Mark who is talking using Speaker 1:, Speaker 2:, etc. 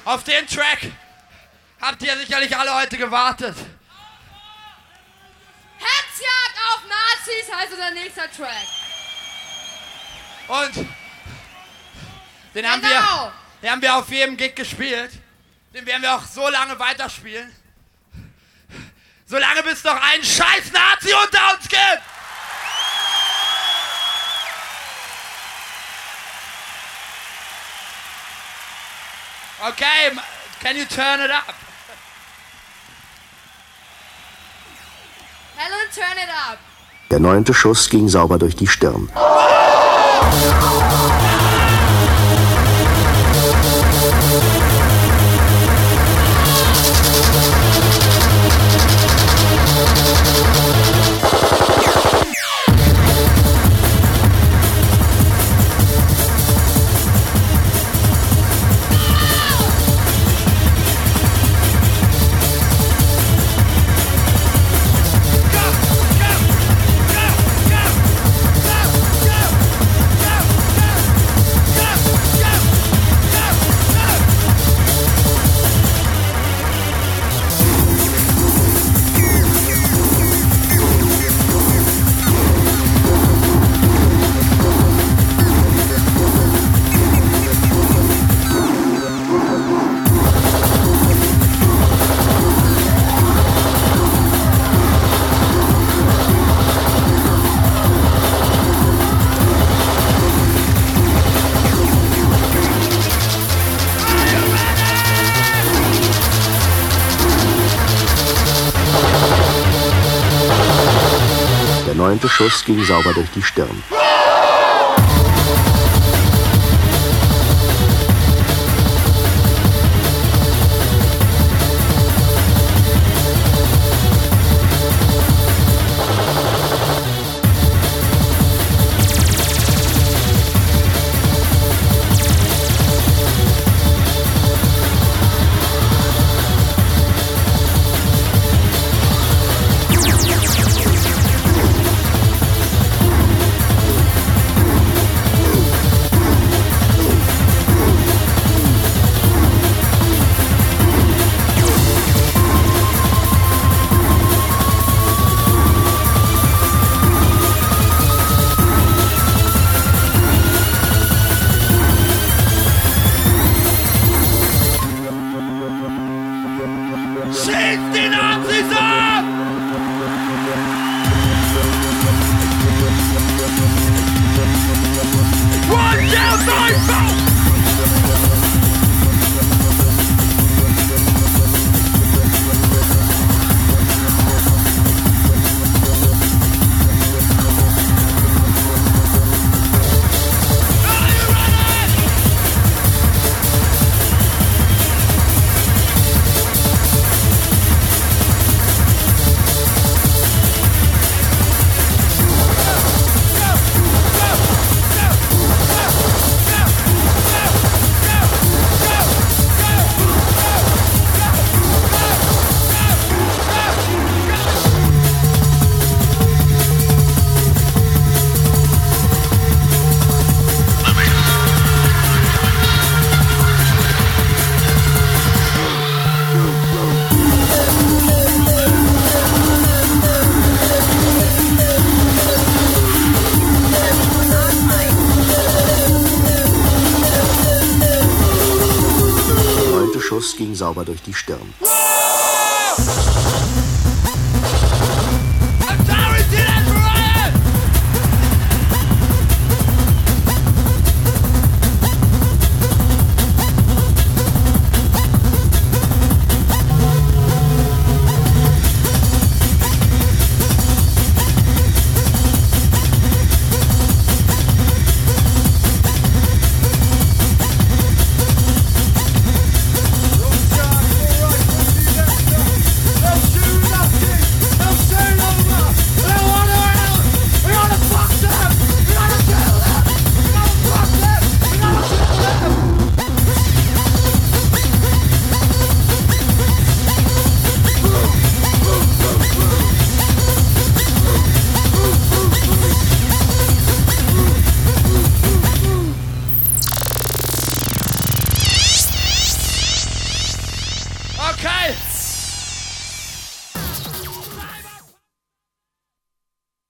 Speaker 1: Auf den Track habt ihr sicherlich alle heute gewartet.
Speaker 2: Hetzjagd auf Nazis heißt unser nächster Track.
Speaker 1: Und den haben wir auf jedem Gig gespielt. Den werden wir auch so lange weiterspielen. Solange bis noch ein scheiß Nazi unter uns gibt. Okay, can you turn it up?
Speaker 2: Helen, turn it up.
Speaker 3: Der 9. Schuss ging sauber durch die Stirn. Der 9. Schuss ging sauber durch die Stirn.
Speaker 1: Schießt die Nazis ab! One down, nine, Der 9. Schuss ging sauber durch die Stirn.